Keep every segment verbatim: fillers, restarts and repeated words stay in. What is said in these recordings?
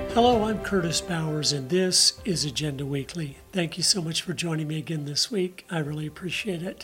Hello, I'm Curtis Bowers, and this is Agenda Weekly. Thank you so much for joining me again this week. I really appreciate it.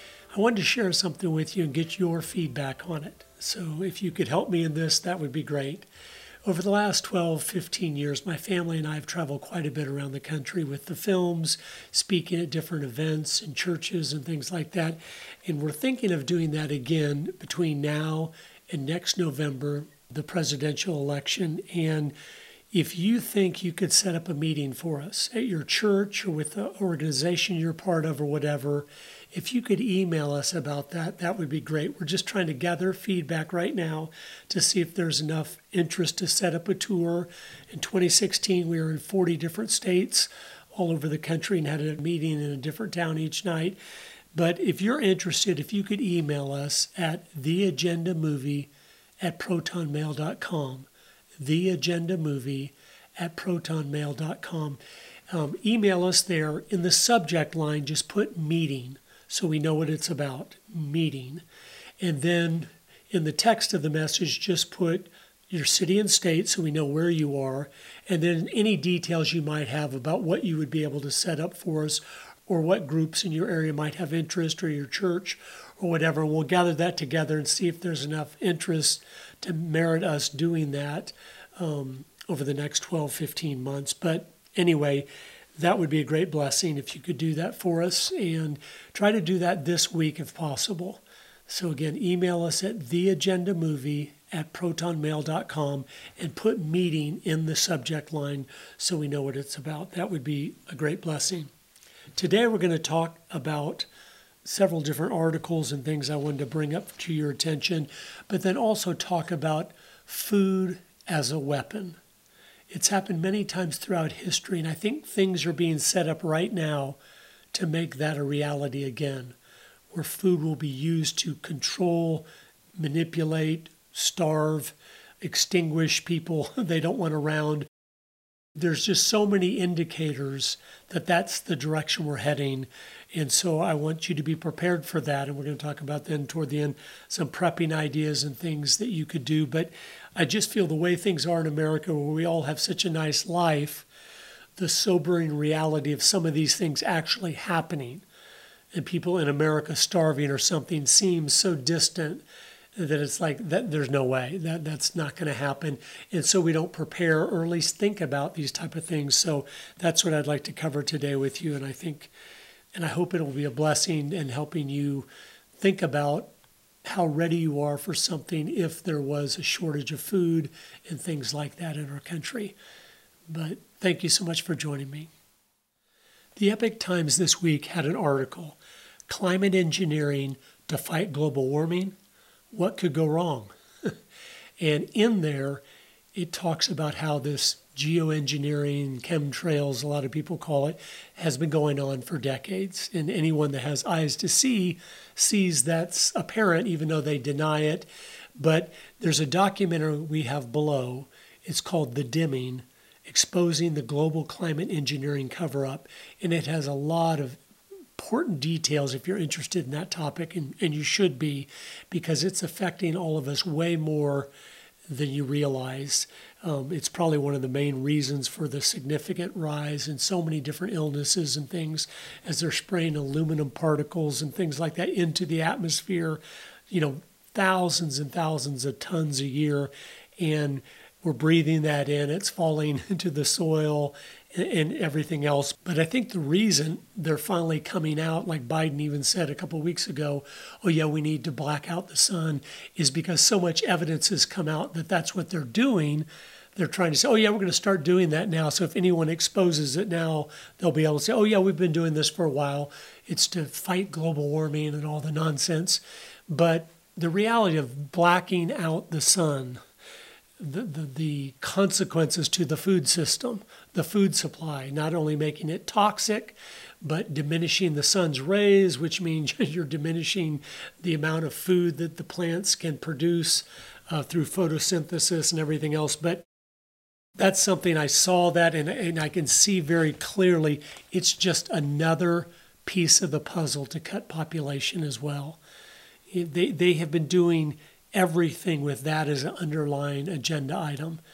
I wanted to share something with you and get your feedback on it. So if you could help me in this, that would be great. Over the last twelve, fifteen years, my family and I have traveled quite a bit around the country with the films, speaking at different events and churches and things like that. And we're thinking of doing that again between now and next November, the presidential election. And if you think you could set up a meeting for us at your church or with the organization you're part of or whatever, if you could email us about that, that would be great. We're just trying to gather feedback right now to see if there's enough interest to set up a tour. In twenty sixteen, we were in forty different states all over the country and had a meeting in a different town each night. But if you're interested, if you could email us at theagendamovie at protonmail dot com. theagendamovie at protonmail dot com. Um, email us there. In the subject line, just put meeting so we know what it's about, meeting. And then in the text of the message, just put your city and state so we know where you are. And then any details you might have about what you would be able to set up for us or what groups in your area might have interest or your church or whatever. We'll gather that together and see if there's enough interest to merit us doing that um, over the next twelve, fifteen months. But anyway, that would be a great blessing if you could do that for us, and try to do that this week if possible. So again, email us at theagendamovie at protonmail dot com and put meeting in the subject line so we know what it's about. That would be a great blessing. Today we're going to talk about several different articles and things I wanted to bring up to your attention, but then also talk about food as a weapon. It's happened many times throughout history, and I think things are being set up right now to make that a reality again, where food will be used to control, manipulate, starve, extinguish people they don't want around. There's just so many indicators that that's the direction we're heading. And so I want you to be prepared for that. And we're going to talk about then toward the end some prepping ideas and things that you could do. But I just feel the way things are in America, where we all have such a nice life, the sobering reality of some of these things actually happening and people in America starving or something seems so distant that it's like that there's no way that that's not going to happen. And so we don't prepare or at least think about these type of things. So that's what I'd like to cover today with you. And I think, and I hope it'll be a blessing in helping you think about how ready you are for something if there was a shortage of food and things like that in our country. But thank you so much for joining me. The Epoch Times this week had an article, Climate Engineering to Fight Global Warming. What could go wrong? And in there, it talks about how this geoengineering, chemtrails, a lot of people call it, has been going on for decades. And anyone that has eyes to see sees that's apparent, even though they deny it. But there's a documentary we have below. It's called The Dimming, Exposing the Global Climate Engineering Cover-Up. And it has a lot of important details if you're interested in that topic, and, and you should be, because it's affecting all of us way more than you realize. Um, it's probably one of the main reasons for the significant rise in so many different illnesses and things as they're spraying aluminum particles and things like that into the atmosphere, you know, thousands and thousands of tons a year. And we're breathing that in. It's falling into the soil and everything else. But I think the reason they're finally coming out, like Biden even said a couple of weeks ago, oh yeah, we need to black out the sun, is because so much evidence has come out that that's what they're doing. They're trying to say, oh yeah, we're going to start doing that now. So if anyone exposes it now, they'll be able to say, oh yeah, we've been doing this for a while. It's to fight global warming and all the nonsense. But the reality of blacking out the sun, The, the the consequences to the food system, the food supply, not only making it toxic, but diminishing the sun's rays, which means you're diminishing the amount of food that the plants can produce uh, through photosynthesis and everything else. But that's something I saw that, and, and I can see very clearly it's just another piece of the puzzle to cut population as well. They, they have been doing everything with that as an underlying agenda item.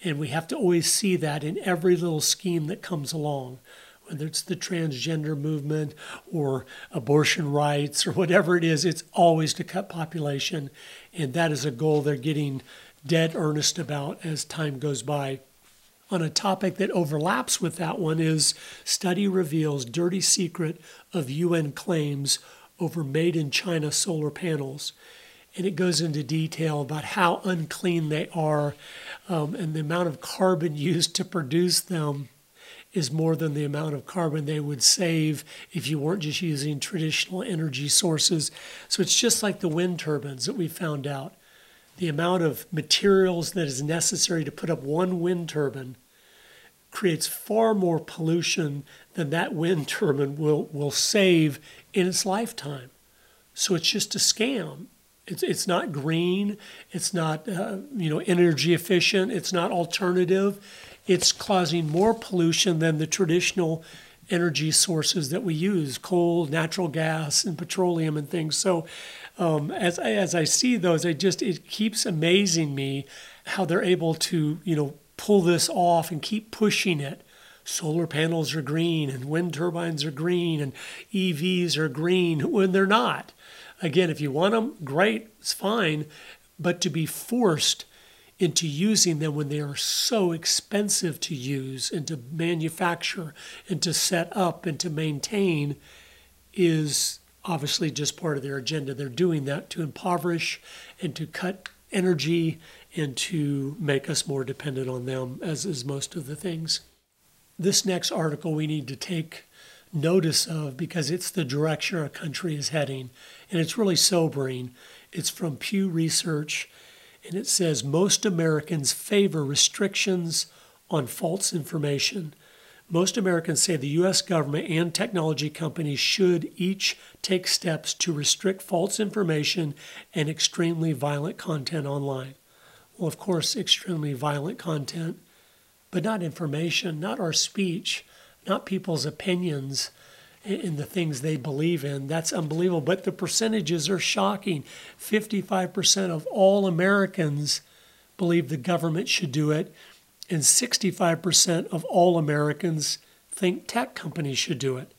And we have to always see that in every little scheme that comes along, whether it's the transgender movement or abortion rights or whatever it is, it's always to cut population. And that is a goal they're getting dead earnest about as time goes by. On a topic that overlaps with that one is study reveals dirty secret of U N claims over made in China solar panels. And it goes into detail about how unclean they are, um, and the amount of carbon used to produce them is more than the amount of carbon they would save if you weren't just using traditional energy sources. So it's just like the wind turbines that we found out. The amount of materials that is necessary to put up one wind turbine creates far more pollution than that wind turbine will, will save in its lifetime. So it's just a scam. It's it's not green. It's not uh, you know energy efficient. It's not alternative. It's causing more pollution than the traditional energy sources that we use: coal, natural gas, and petroleum and things. So um, as I, as I see those, I just it keeps amazing me how they're able to you know pull this off and keep pushing it. Solar panels are green, and wind turbines are green, and E Vs are green when they're not. Again, if you want them, great, it's fine. But to be forced into using them when they are so expensive to use and to manufacture and to set up and to maintain is obviously just part of their agenda. They're doing that to impoverish and to cut energy and to make us more dependent on them, as is most of the things. This next article we need to take notice of because it's the direction our country is heading, and it's really sobering. It's from Pew Research, and it says most Americans favor restrictions on false information. Most Americans say the U S government and technology companies should each take steps to restrict false information and extremely violent content online. Well, of course, extremely violent content, but not information, not our speech, not people's opinions in the things they believe in. That's unbelievable. But the percentages are shocking. fifty-five percent of all Americans believe the government should do it, and sixty-five percent of all Americans think tech companies should do it.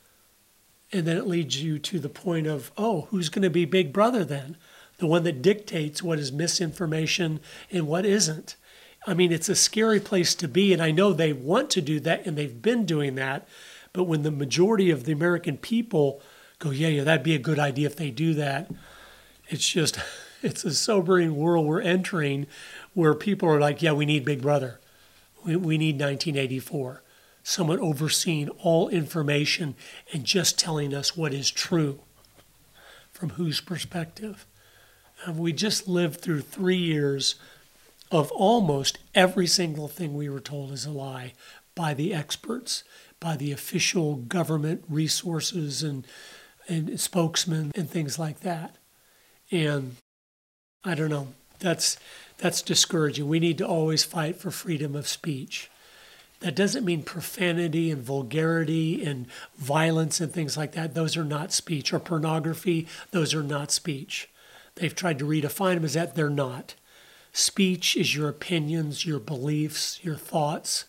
And then it leads you to the point of, oh, who's going to be Big Brother then? The one that dictates what is misinformation and what isn't. I mean, it's a scary place to be, and I know they want to do that, and they've been doing that, but when the majority of the American people go, yeah, yeah, that'd be a good idea if they do that, it's just, it's a sobering world we're entering where people are like, yeah, we need Big Brother. We, we need nineteen eighty-four. Someone overseeing all information and just telling us what is true. From whose perspective? And we just lived through three years of almost every single thing we were told is a lie by the experts, by the official government resources and, and spokesmen and things like that. And I don't know, that's, that's discouraging. We need to always fight for freedom of speech. That doesn't mean profanity and vulgarity and violence and things like that. Those are not speech. Or pornography, those are not speech. They've tried to redefine them as that. They're not. Speech is your opinions, your beliefs, your thoughts.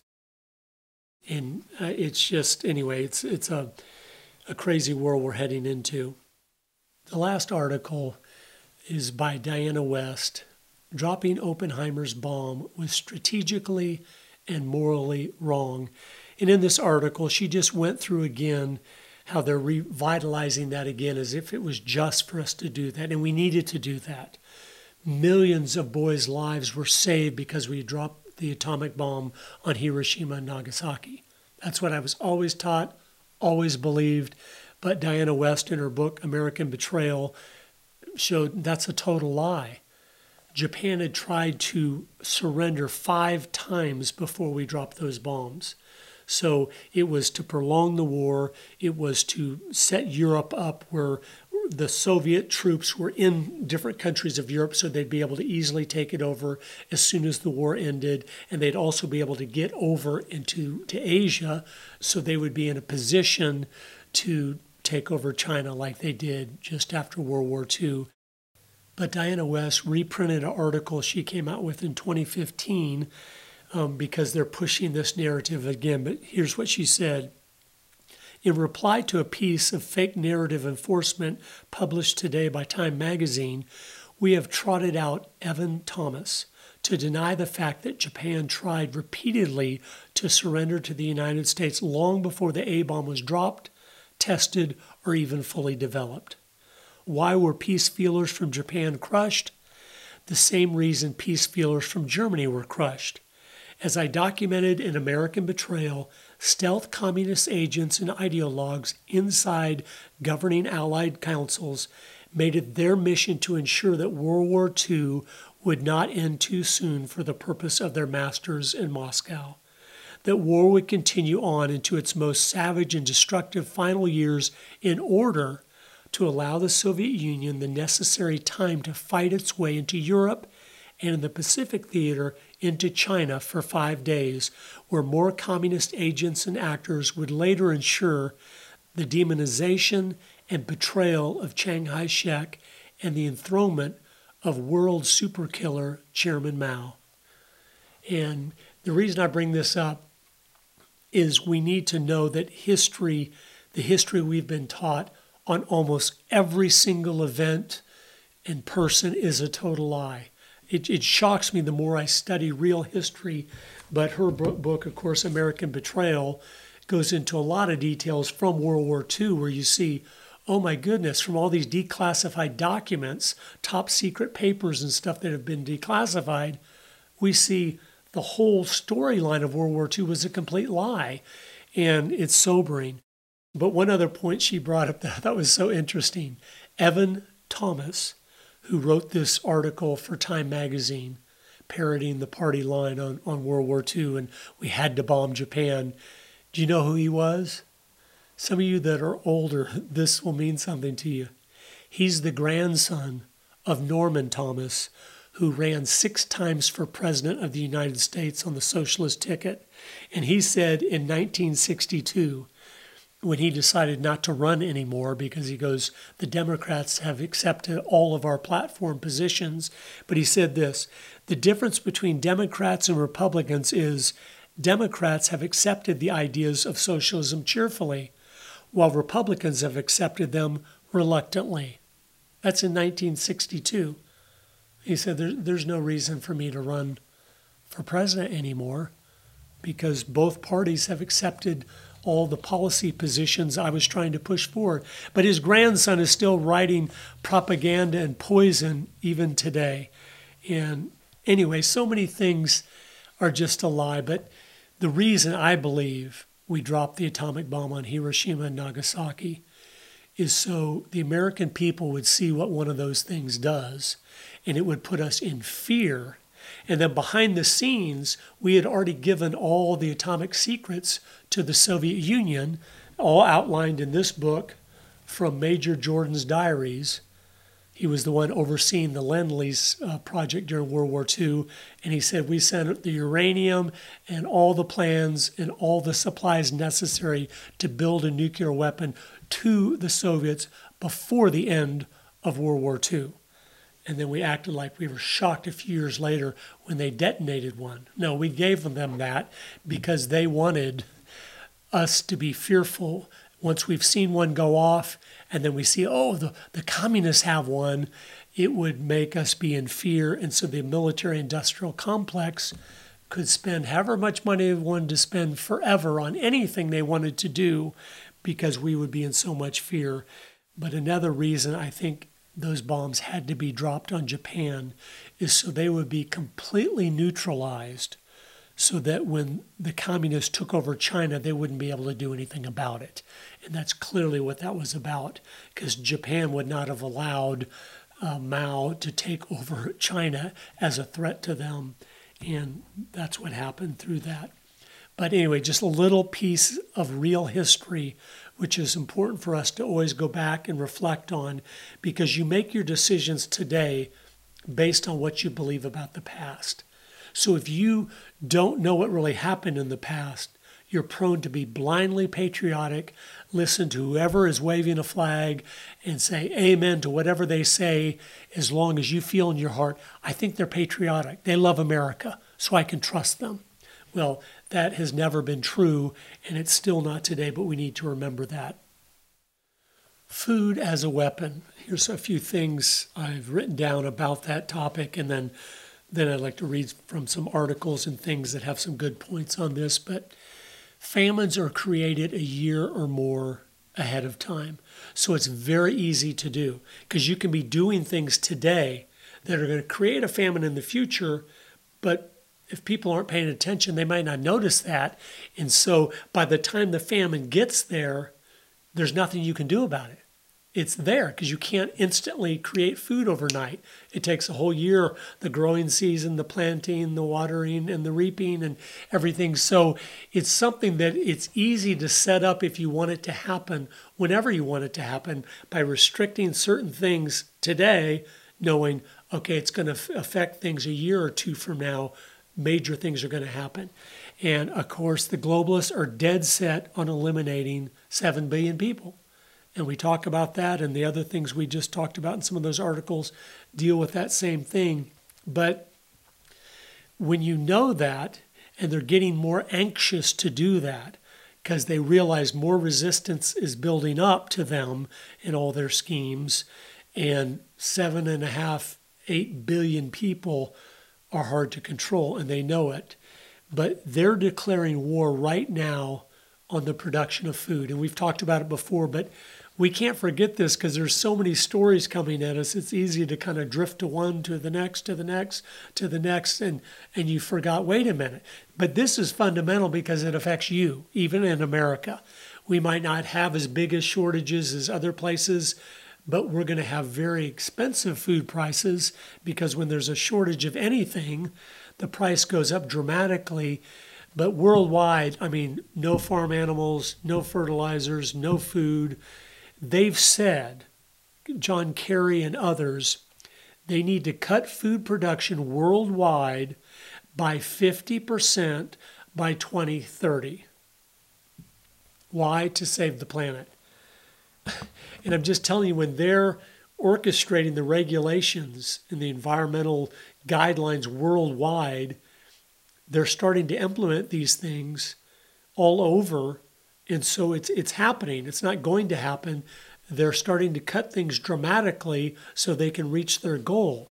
And uh, it's just, anyway, it's it's a, a crazy world we're heading into. The last article is by Diana West. Dropping Oppenheimer's bomb was strategically and morally wrong. And in this article, she just went through again how they're revitalizing that again as if it was just for us to do that. And we needed to do that. Millions of boys' lives were saved because we dropped the atomic bomb on Hiroshima and Nagasaki. That's what I was always taught, always believed. But Diana West in her book, American Betrayal, showed that's a total lie. Japan had tried to surrender five times before we dropped those bombs. So it was to prolong the war. It was to set Europe up where the Soviet troops were in different countries of Europe so they'd be able to easily take it over as soon as the war ended. And they'd also be able to get over into to Asia so they would be in a position to take over China like they did just after World War Two. But Diana West reprinted an article she came out with in twenty fifteen um, because they're pushing this narrative again. But here's what she said. In reply to a piece of fake narrative enforcement published today by Time magazine, we have trotted out Evan Thomas to deny the fact that Japan tried repeatedly to surrender to the United States long before the A-bomb was dropped, tested, or even fully developed. Why were peace feelers from Japan crushed? The same reason peace feelers from Germany were crushed. As I documented in American Betrayal, stealth communist agents and ideologues inside governing Allied councils made it their mission to ensure that World War Two would not end too soon for the purpose of their masters in Moscow, that war would continue on into its most savage and destructive final years in order to allow the Soviet Union the necessary time to fight its way into Europe and in the Pacific theater into China for five days, where more communist agents and actors would later ensure the demonization and betrayal of Chiang Kai-shek and the enthronement of world superkiller Chairman Mao. And the reason I bring this up is we need to know that history, the history we've been taught on almost every single event and person, is a total lie. It, it shocks me the more I study real history, but her book, of course, American Betrayal, goes into a lot of details from World War Two where you see, oh my goodness, from all these declassified documents, top secret papers and stuff that have been declassified, we see the whole storyline of World War Two was a complete lie. And it's sobering. But one other point she brought up that I thought was so interesting. Evan Thomas, who wrote this article for Time magazine, parodying the party line on, on World War Two, and we had to bomb Japan. Do you know who he was? Some of you that are older, this will mean something to you. He's the grandson of Norman Thomas, who ran six times for president of the United States on the socialist ticket. And he said in nineteen sixty-two, when he decided not to run anymore because he goes, the Democrats have accepted all of our platform positions. But he said this, the difference between Democrats and Republicans is Democrats have accepted the ideas of socialism cheerfully, while Republicans have accepted them reluctantly. That's in nineteen sixty-two. He said, there, there's no reason for me to run for president anymore because both parties have accepted all the policy positions I was trying to push forward. But his grandson is still writing propaganda and poison even today. And anyway, so many things are just a lie. But the reason I believe we dropped the atomic bomb on Hiroshima and Nagasaki is so the American people would see what one of those things does, and it would put us in fear. And then behind the scenes, we had already given all the atomic secrets to the Soviet Union, all outlined in this book from Major Jordan's diaries. He was the one overseeing the Lend-Lease uh, project during World War Two. And he said, we sent the uranium and all the plans and all the supplies necessary to build a nuclear weapon to the Soviets before the end of World War Two. And then we acted like we were shocked a few years later when they detonated one. No, we gave them that because they wanted us to be fearful. Once we've seen one go off and then we see, oh, the, the communists have one, it would make us be in fear. And so the military-industrial complex could spend however much money they wanted to spend forever on anything they wanted to do because we would be in so much fear. But another reason I think those bombs had to be dropped on Japan is so they would be completely neutralized so that when the communists took over China, they wouldn't be able to do anything about it. And that's clearly what that was about, because Japan would not have allowed uh, Mao to take over China as a threat to them. And that's what happened through that. But anyway, just a little piece of real history, which is important for us to always go back and reflect on, because you make your decisions today based on what you believe about the past. So if you don't know what really happened in the past, you're prone to be blindly patriotic, listen to whoever is waving a flag and say amen to whatever they say, as long as you feel in your heart, I think they're patriotic. They love America, so I can trust them. Well, that has never been true, and it's still not today, but we need to remember that. Food as a weapon. Here's a few things I've written down about that topic, and then, then I'd like to read from some articles and things that have some good points on this. But famines are created a year or more ahead of time. So it's very easy to do, because you can be doing things today that are going to create a famine in the future, but if people aren't paying attention, they might not notice that. And so by the time the famine gets there, there's nothing you can do about it. It's there because you can't instantly create food overnight. It takes a whole year, the growing season, the planting, the watering, and the reaping and everything. So it's something that it's easy to set up if you want it to happen whenever you want it to happen by restricting certain things today, knowing, okay, it's going to affect things a year or two from now. Major things are going to happen. And of course, the globalists are dead set on eliminating seven billion people. And we talk about that, and the other things we just talked about in some of those articles deal with that same thing. But when you know that, and they're getting more anxious to do that, because they realize more resistance is building up to them in all their schemes, and seven and a half, eight billion people are hard to control, and they know it. But they're declaring war right now on the production of food. And we've talked about it before, but we can't forget this because there's so many stories coming at us. It's easy to kind of drift to one, to the next, to the next, to the next, and, and you forgot, wait a minute. But this is fundamental because it affects you, even in America. We might not have as big as shortages as other places, but we're going to have very expensive food prices because when there's a shortage of anything, the price goes up dramatically. But worldwide, I mean, no farm animals, no fertilizers, no food. They've said, John Kerry and others, they need to cut food production worldwide by fifty percent by twenty thirty. Why? To save the planet. And I'm just telling you, when they're orchestrating the regulations and the environmental guidelines worldwide, they're starting to implement these things all over. And so it's it's happening. It's not going to happen. They're starting to cut things dramatically so they can reach their goal.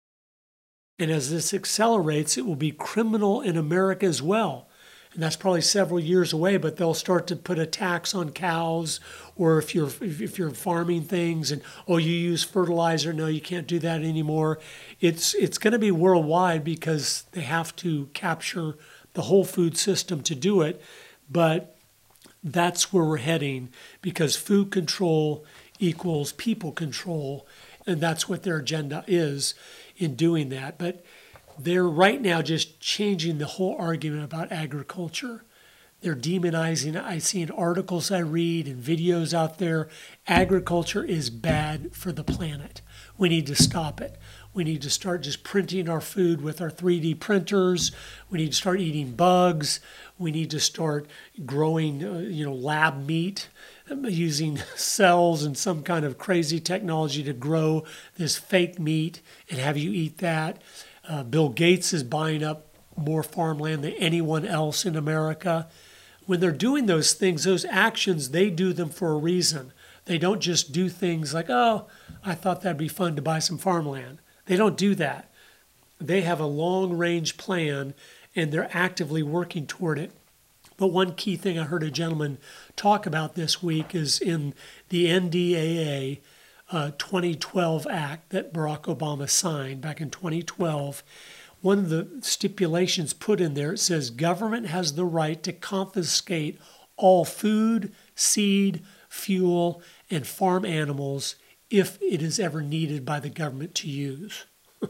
And as this accelerates, it will be criminal in America as well. And that's probably several years away, but they'll start to put a tax on cows, or if you're if you're farming things and, oh, you use fertilizer, no, you can't do that anymore. It's it's going to be worldwide because they have to capture the whole food system to do it. But that's where we're heading, because food control equals people control, and that's what their agenda is in doing that. But they're right now just changing the whole argument about agriculture. They're demonizing it. I see in articles I read and videos out there, agriculture is bad for the planet. We need to stop it. We need to start just printing our food with our three D printers. We need to start eating bugs. We need to start growing, uh, you know, lab meat, using cells and some kind of crazy technology to grow this fake meat and have you eat that. Uh, Bill Gates is buying up more farmland than anyone else in America. When they're doing those things, those actions, they do them for a reason. They don't just do things like, oh, I thought that'd be fun to buy some farmland. They don't do that. They have a long-range plan, and they're actively working toward it. But one key thing I heard a gentleman talk about this week is in the N D A A uh, twenty twelve Act that Barack Obama signed back in twenty twelve. One of the stipulations put in there, it says government has the right to confiscate all food, seed, fuel, and farm animals if it is ever needed by the government to use.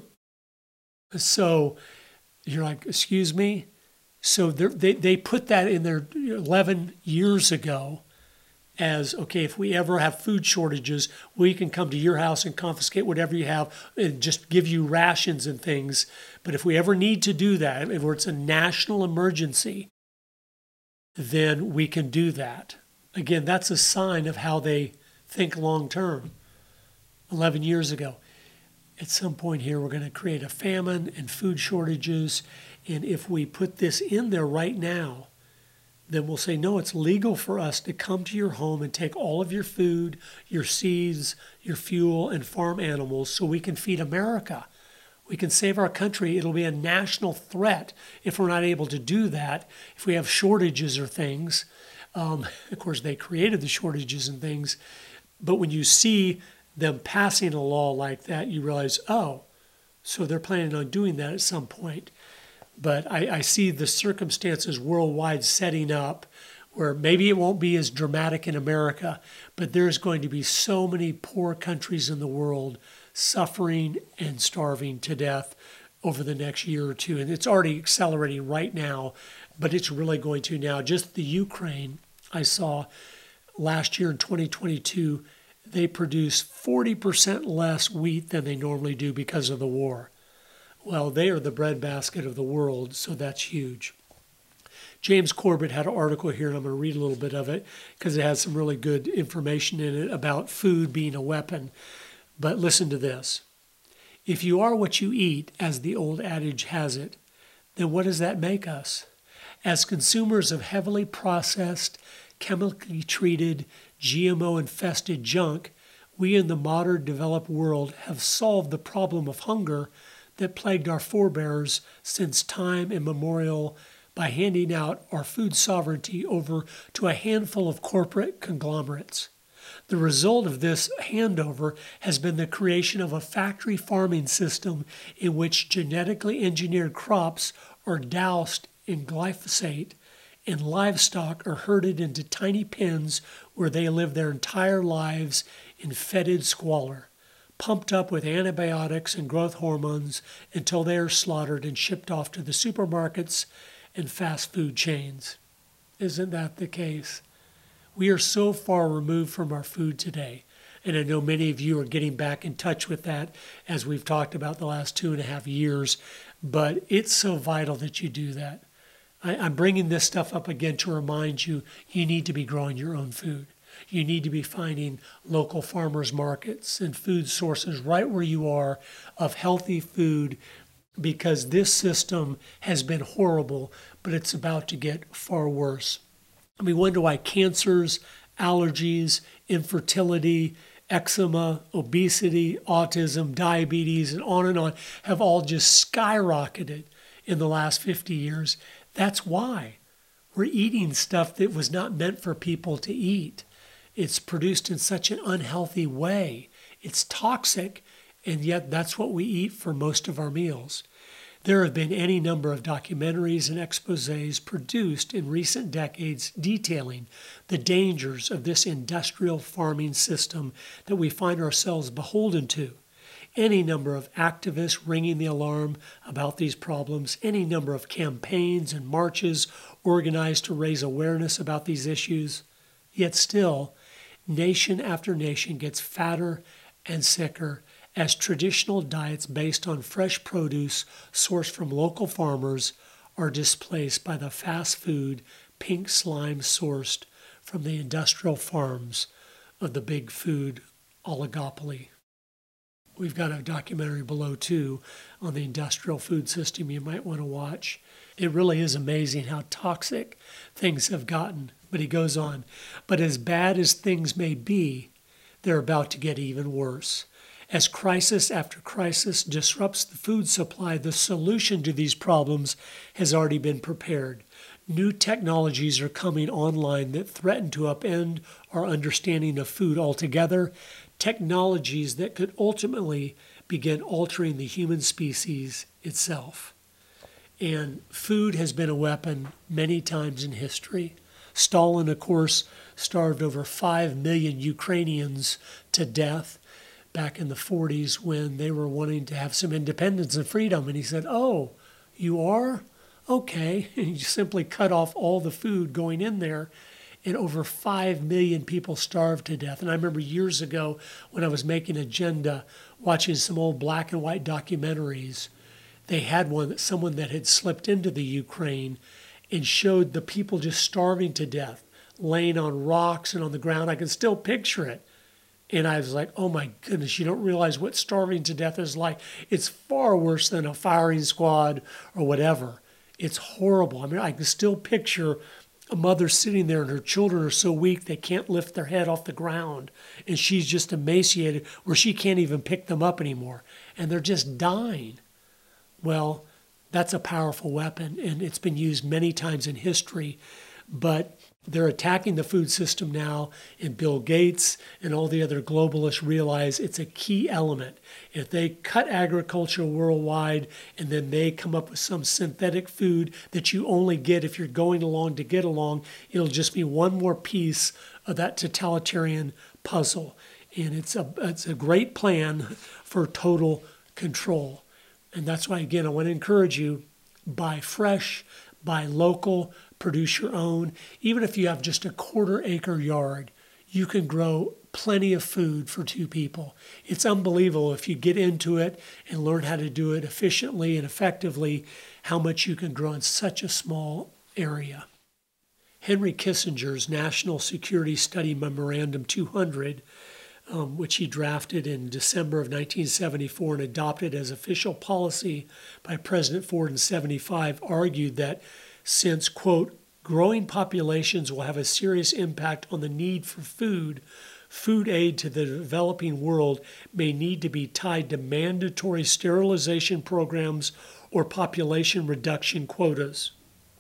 So you're like, excuse me? So they they put that in there eleven years ago as, okay, if we ever have food shortages, we can come to your house and confiscate whatever you have and just give you rations and things. But if we ever need to do that, if it's a national emergency, then we can do that. Again, that's a sign of how they think long term. eleven years ago. At some point here, we're going to create a famine and food shortages, And if we put this in there right now, then we'll say, no, it's legal for us to come to your home and take all of your food, your seeds, your fuel, and farm animals so we can feed America. We can save our country. It'll be a national threat if we're not able to do that, if we have shortages or things. Um, of course, they created the shortages and things. But when you see them passing a law like that, you realize, oh, so they're planning on doing that at some point. But I, I see the circumstances worldwide setting up where maybe it won't be as dramatic in America, but there's going to be so many poor countries in the world suffering and starving to death over the next year or two. And it's already accelerating right now, but it's really going to now. Just the Ukraine, I saw last year in twenty twenty-two, they produced forty percent less wheat than they normally do because of the war. Well, they are the breadbasket of the world, so that's huge. James Corbett had an article here, and I'm going to read a little bit of it because it has some really good information in it about food being a weapon. But listen to this. If you are what you eat, as the old adage has it, then what does that make us? As consumers of heavily processed, chemically treated, G M O-infested junk, we in the modern developed world have solved the problem of hunger that plagued our forebears since time immemorial by handing out our food sovereignty over to a handful of corporate conglomerates. The result of this handover has been the creation of a factory farming system in which genetically engineered crops are doused in glyphosate and livestock are herded into tiny pens where they live their entire lives in fetid squalor, pumped up with antibiotics and growth hormones until they are slaughtered and shipped off to the supermarkets and fast food chains. Isn't that the case? We are so far removed from our food today, and I know many of you are getting back in touch with that as we've talked about the last two and a half years, but it's so vital that you do that. I, I'm bringing this stuff up again to remind you, you need to be growing your own food. You need to be finding local farmers markets and food sources right where you are of healthy food, because this system has been horrible, but it's about to get far worse. We wonder why cancers, allergies, infertility, eczema, obesity, autism, diabetes, and on and on have all just skyrocketed in the last fifty years. That's why. We're eating stuff that was not meant for people to eat. It's produced in such an unhealthy way. It's toxic, and yet that's what we eat for most of our meals. There have been any number of documentaries and exposés produced in recent decades detailing the dangers of this industrial farming system that we find ourselves beholden to. Any number of activists ringing the alarm about these problems, any number of campaigns and marches organized to raise awareness about these issues. Yet still, nation after nation gets fatter and sicker as traditional diets based on fresh produce sourced from local farmers are displaced by the fast food pink slime sourced from the industrial farms of the big food oligopoly. We've got a documentary below too on the industrial food system you might want to watch. It really is amazing how toxic things have gotten. But he goes on, but as bad as things may be, they're about to get even worse. As crisis after crisis disrupts the food supply, the solution to these problems has already been prepared. New technologies are coming online that threaten to upend our understanding of food altogether, technologies that could ultimately begin altering the human species itself. And food has been a weapon many times in history. Stalin, of course, starved over five million Ukrainians to death back in the forties when they were wanting to have some independence and freedom. And he said, oh, you are? Okay. And he simply cut off all the food going in there. And over five million people starved to death. And I remember years ago when I was making Agenda, watching some old black and white documentaries, they had one that someone that had slipped into the Ukraine and showed the people just starving to death, laying on rocks and on the ground. I can still picture it. And I was like, oh my goodness, you don't realize what starving to death is like. It's far worse than a firing squad or whatever. It's horrible. I mean, I can still picture a mother sitting there and her children are so weak they can't lift their head off the ground. And she's just emaciated where she can't even pick them up anymore. And they're just dying. Well, that's a powerful weapon, and it's been used many times in history. But they're attacking the food system now, and Bill Gates and all the other globalists realize it's a key element. If they cut agriculture worldwide and then they come up with some synthetic food that you only get if you're going along to get along, it'll just be one more piece of that totalitarian puzzle. And it's a, it's a great plan for total control. And that's why, again, I want to encourage you, buy fresh, buy local, produce your own. Even if you have just a quarter acre yard, you can grow plenty of food for two people. It's unbelievable if you get into it and learn how to do it efficiently and effectively, how much you can grow in such a small area. Henry Kissinger's National Security Study Memorandum two hundred, um, which he drafted in December of nineteen seventy-four and adopted as official policy by President Ford in seventy-five, argued that since, quote, growing populations will have a serious impact on the need for food, food aid to the developing world may need to be tied to mandatory sterilization programs or population reduction quotas.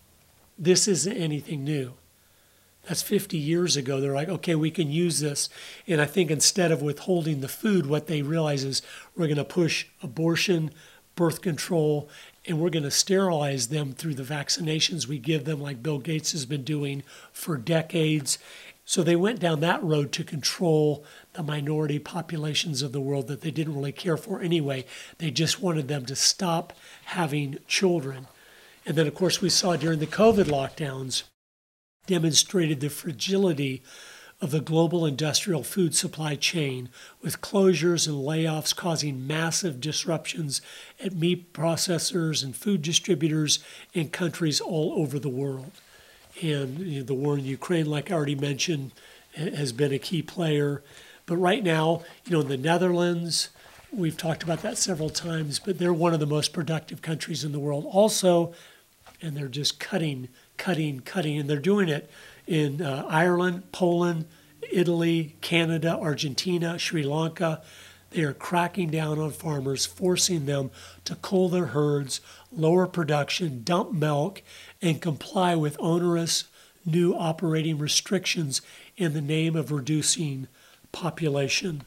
This isn't anything new. That's fifty years ago. They're like, okay, we can use this. And I think instead of withholding the food, what they realize is we're going to push abortion, birth control, and we're going to sterilize them through the vaccinations we give them, like Bill Gates has been doing for decades. So they went down that road to control the minority populations of the world that they didn't really care for anyway. They just wanted them to stop having children. And then, of course, we saw during the COVID lockdowns, demonstrated the fragility of the global industrial food supply chain, with closures and layoffs causing massive disruptions at meat processors and food distributors in countries all over the world. And you know, the war in Ukraine, like I already mentioned, has been a key player. But right now, you know, in the Netherlands, we've talked about that several times, but they're one of the most productive countries in the world also, and they're just cutting, cutting, cutting, and they're doing it in uh, Ireland, Poland, Italy, Canada, Argentina, Sri Lanka. They are cracking down on farmers, forcing them to cull their herds, lower production, dump milk, and comply with onerous new operating restrictions in the name of reducing population.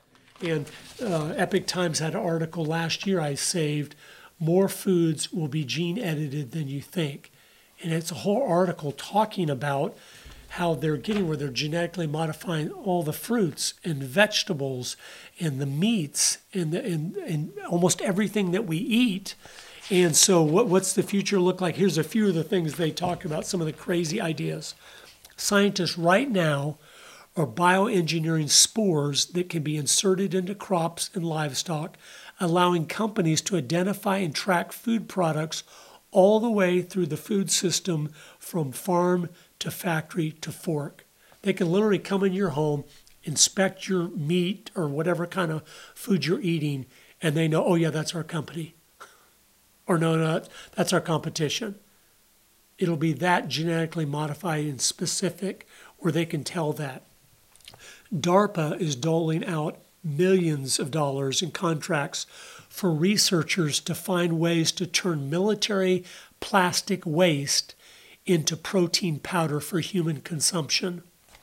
And uh, Epoch Times had an article last year I saved, more foods will be gene edited than you think. And it's a whole article talking about how they're getting where they're genetically modifying all the fruits and vegetables and the meats and, the, and, and almost everything that we eat. And so what, what's the future look like? Here's a few of the things they talk about, some of the crazy ideas. Scientists right now are bioengineering spores that can be inserted into crops and livestock, allowing companies to identify and track food products all the way through the food system from farm to factory to fork. They can literally come in your home, inspect your meat or whatever kind of food you're eating, and they know, oh yeah, that's our company. Or no, no, that's our competition. It'll be that genetically modified and specific where they can tell that. DARPA is doling out millions of dollars in contracts for researchers to find ways to turn military plastic waste into protein powder for human consumption.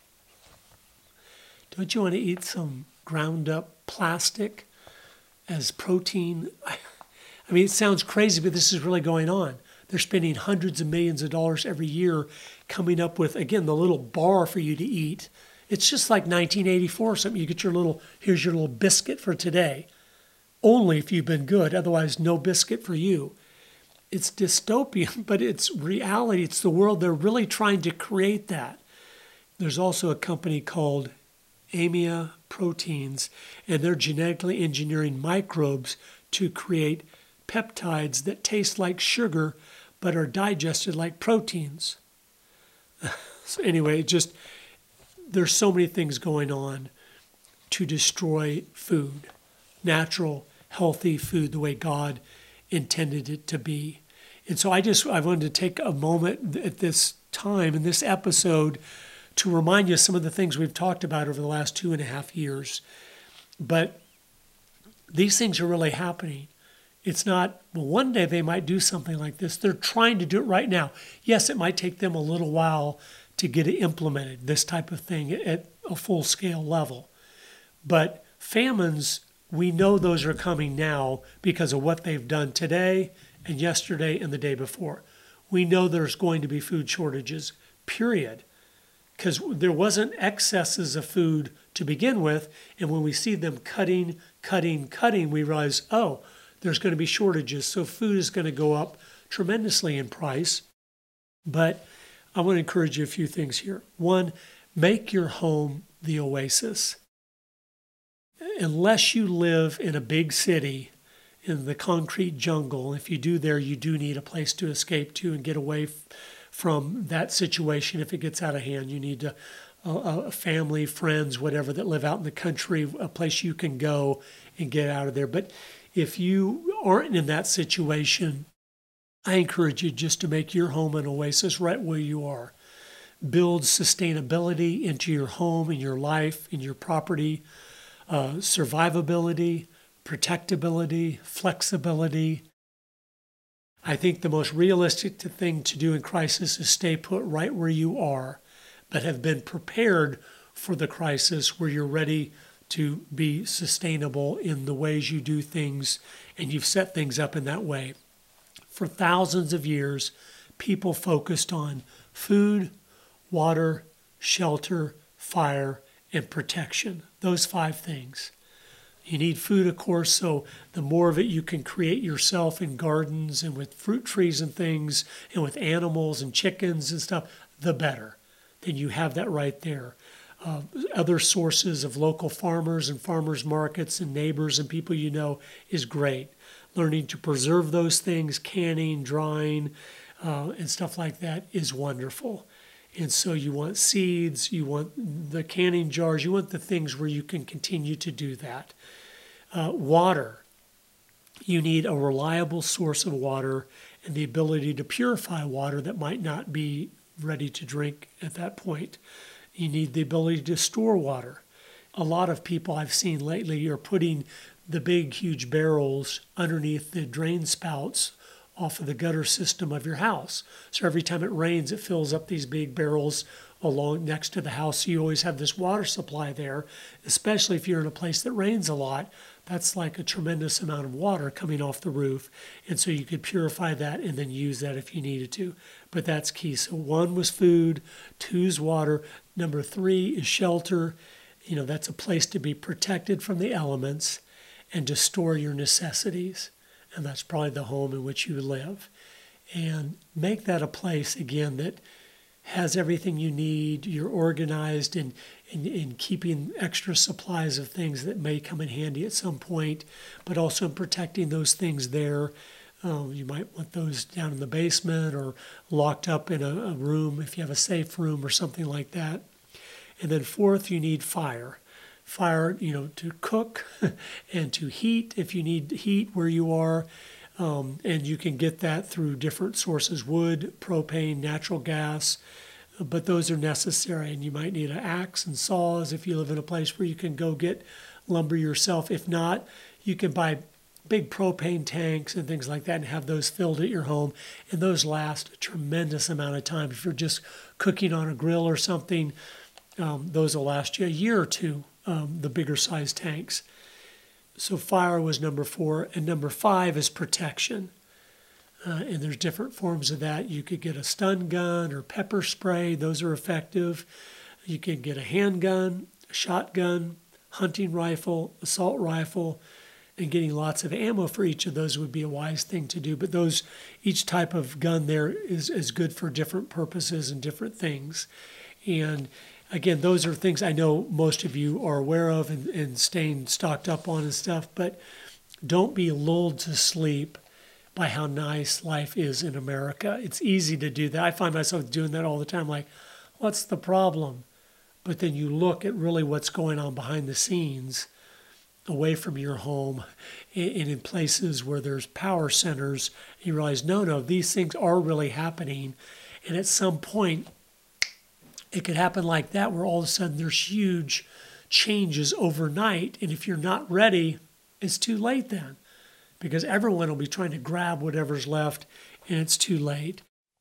Don't you want to eat some ground up plastic as protein? I mean, it sounds crazy, but this is really going on. They're spending hundreds of millions of dollars every year coming up with, again, the little bar for you to eat. It's just like nineteen eighty-four or something. You get your little, here's your little biscuit for today. Only if you've been good, otherwise no biscuit for you. It's dystopian, but it's reality. It's the world. They're really trying to create that. There's also a company called Amia Proteins, and they're genetically engineering microbes to create peptides that taste like sugar but are digested like proteins. So anyway, just there's so many things going on to destroy food, natural, healthy food, the way God intended it to be. And so I just, I wanted to take a moment at this time in this episode to remind you of some of the things we've talked about over the last two and a half years. But these things are really happening. It's not, well, one day they might do something like this. They're trying to do it right now. Yes, it might take them a little while to get it implemented, this type of thing at a full-scale level. But famines, we know those are coming now because of what they've done today and yesterday and the day before. We know there's going to be food shortages, period. Because there wasn't excesses of food to begin with. And when we see them cutting, cutting, cutting, we realize, oh, there's going to be shortages. So food is going to go up tremendously in price. But I want to encourage you a few things here. One, make your home the oasis. Unless you live in a big city, in the concrete jungle, if you do there, you do need a place to escape to and get away f- from that situation. If it gets out of hand, you need to, a, a family, friends, whatever that live out in the country, a place you can go and get out of there. But if you aren't in that situation, I encourage you just to make your home an oasis right where you are. Build sustainability into your home, in your life, in your property, uh, survivability, protectability, flexibility. I think the most realistic thing to do in crisis is stay put right where you are, but have been prepared for the crisis where you're ready to be sustainable in the ways you do things, and you've set things up in that way. For thousands of years, people focused on food, water, shelter, fire, and protection. Those five things. You need food, of course, so the more of it you can create yourself in gardens and with fruit trees and things and with animals and chickens and stuff, the better. Then you have that right there. Uh, other sources of local farmers and farmers markets and neighbors and people you know is great. Learning to preserve those things, canning, drying, uh, and stuff like that is wonderful. And so you want seeds, you want the canning jars, you want the things where you can continue to do that. Uh, water. You need a reliable source of water and the ability to purify water that might not be ready to drink at that point. You need the ability to store water. A lot of people I've seen lately are putting the big, huge barrels underneath the drain spouts off of the gutter system of your house. So every time it rains, it fills up these big barrels along next to the house. So you always have this water supply there, especially if you're in a place that rains a lot. That's like a tremendous amount of water coming off the roof. And so you could purify that and then use that if you needed to. But that's key. So one was food, two is water. Number three is shelter. You know, that's a place to be protected from the elements and to store your necessities. And that's probably the home in which you live. And make that a place, again, that has everything you need. You're organized in, in, in keeping extra supplies of things that may come in handy at some point, but also in protecting those things there. Um, you might want those down in the basement or locked up in a, a room if you have a safe room or something like that. And then fourth, you need fire. Fire, you know, to cook and to heat if you need heat where you are. Um, and you can get that through different sources, wood, propane, natural gas, but those are necessary. And you might need an axe and saws if you live in a place where you can go get lumber yourself. If not, you can buy big propane tanks and things like that and have those filled at your home. And those last a tremendous amount of time. If you're just cooking on a grill or something, um, those will last you a year or two. Um, the bigger size tanks. So fire was number four. And number five is protection. Uh, and there's different forms of that. You could get a stun gun or pepper spray. Those are effective. You can get a handgun, a shotgun, hunting rifle, assault rifle, and getting lots of ammo for each of those would be a wise thing to do. But those, each type of gun there is, is good for different purposes and different things. And again, those are things I know most of you are aware of and, and staying stocked up on and stuff, but don't be lulled to sleep by how nice life is in America. It's easy to do that. I find myself doing that all the time, like, what's the problem? But then you look at really what's going on behind the scenes, away from your home and in places where there's power centers, you realize, no, no, these things are really happening. And at some point, it could happen like that, where all of a sudden there's huge changes overnight. And if you're not ready, it's too late then, because everyone will be trying to grab whatever's left and it's too late.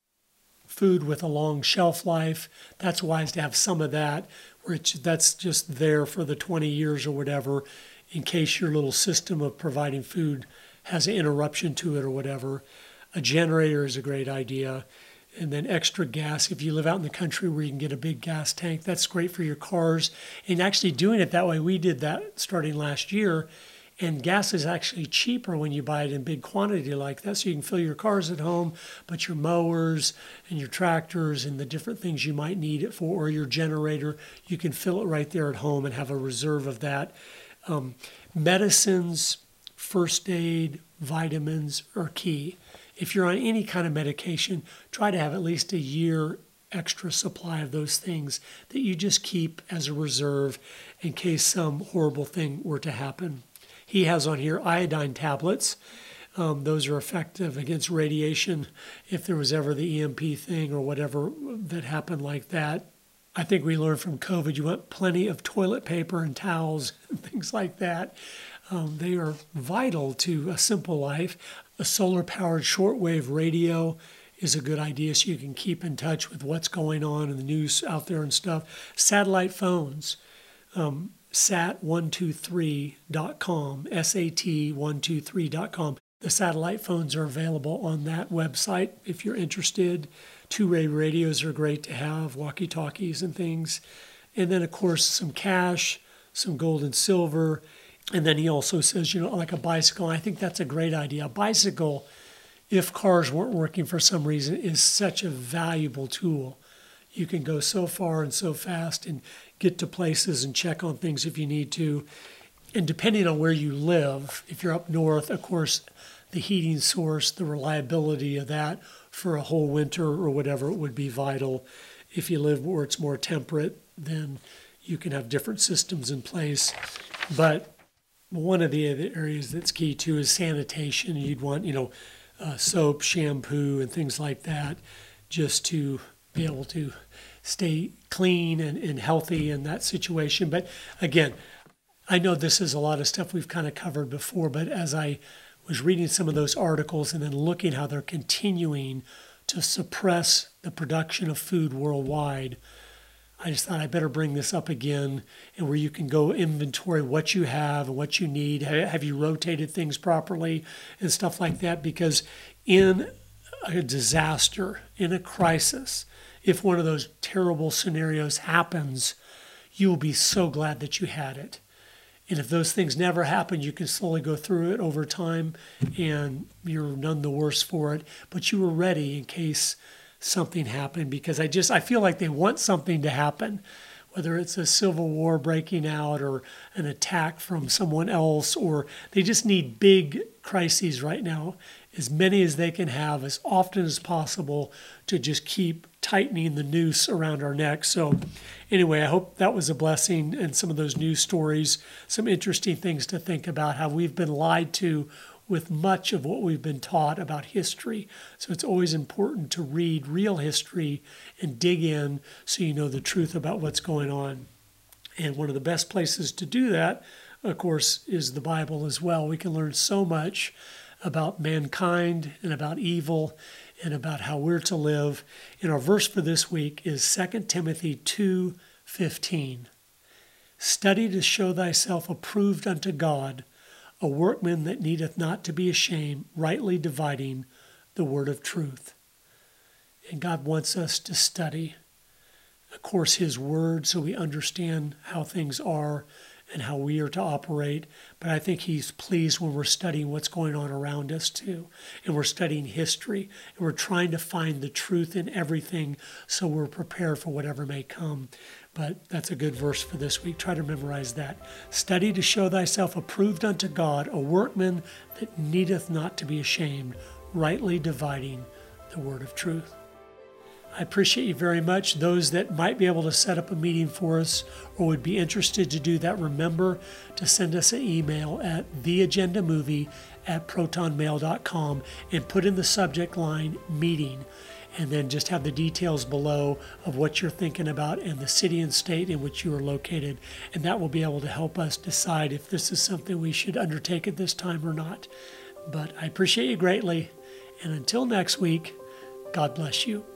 Food with a long shelf life, that's wise to have some of that, where it's, that's just there for the twenty years or whatever, in case your little system of providing food has an interruption to it or whatever. A generator is a great idea. And then extra gas. If you live out in the country where you can get a big gas tank, that's great for your cars. And actually doing it that way, we did that starting last year. And gas is actually cheaper when you buy it in big quantity like that. So you can fill your cars at home, but your mowers and your tractors and the different things you might need it for, or your generator, you can fill it right there at home and have a reserve of that. Um, medicines, first aid, vitamins are key. If you're on any kind of medication, try to have at least a year extra supply of those things that you just keep as a reserve in case some horrible thing were to happen. He has on here iodine tablets. Um, those are effective against radiation if there was ever the E M P thing or whatever that happened like that. I think we learned from COVID, you want plenty of toilet paper and towels and things like that. Um, they are vital to a simple life. A solar-powered shortwave radio is a good idea so you can keep in touch with what's going on in the news out there and stuff. Satellite phones, um, sat one two three dot com, S A T one two three dot com. The satellite phones are available on that website if you're interested. Two-way radios are great to have, walkie-talkies and things. And then, of course, some cash, some gold and silver. And then he also says, you know, like a bicycle. I think that's a great idea. A bicycle, if cars weren't working for some reason, is such a valuable tool. You can go so far and so fast and get to places and check on things if you need to. And depending on where you live, if you're up north, of course, the heating source, the reliability of that for a whole winter or whatever would be vital. If you live where it's more temperate, then you can have different systems in place. But one of the other areas that's key too is sanitation. You'd want, you know, uh, soap, shampoo, and things like that, just to be able to stay clean and, and healthy in that situation. But again, I know this is a lot of stuff we've kind of covered before, but as I was reading some of those articles and then looking how they're continuing to suppress the production of food worldwide, I just thought I better bring this up again, and where you can go inventory what you have and what you need. Have you rotated things properly and stuff like that? Because in a disaster, in a crisis, if one of those terrible scenarios happens, you will be so glad that you had it. And if those things never happen, you can slowly go through it over time and you're none the worse for it. But you were ready in case something happened, because I just, I feel like they want something to happen, whether it's a civil war breaking out or an attack from someone else, or they just need big crises right now, as many as they can have as often as possible to just keep tightening the noose around our necks. So anyway, I hope that was a blessing, and some of those news stories, some interesting things to think about, how we've been lied to with much of what we've been taught about history. So it's always important to read real history and dig in so you know the truth about what's going on. And one of the best places to do that, of course, is the Bible as well. We can learn so much about mankind and about evil and about how we're to live. And our verse for this week is Second Timothy two fifteen. Study to show thyself approved unto God, a workman that needeth not to be ashamed, rightly dividing the word of truth. And God wants us to study, of course, his word, so we understand how things are and how we are to operate. But I think he's pleased when we're studying what's going on around us too. And we're studying history, and we're trying to find the truth in everything so we're prepared for whatever may come. But that's a good verse for this week. Try to memorize that. Study to show thyself approved unto God, a workman that needeth not to be ashamed, rightly dividing the word of truth. I appreciate you very much. Those that might be able to set up a meeting for us or would be interested to do that, remember to send us an email at theagendamovie at protonmail dot com and put in the subject line meeting, and then just have the details below of what you're thinking about and the city and state in which you are located. And that will be able to help us decide if this is something we should undertake at this time or not. But I appreciate you greatly. And until next week, God bless you.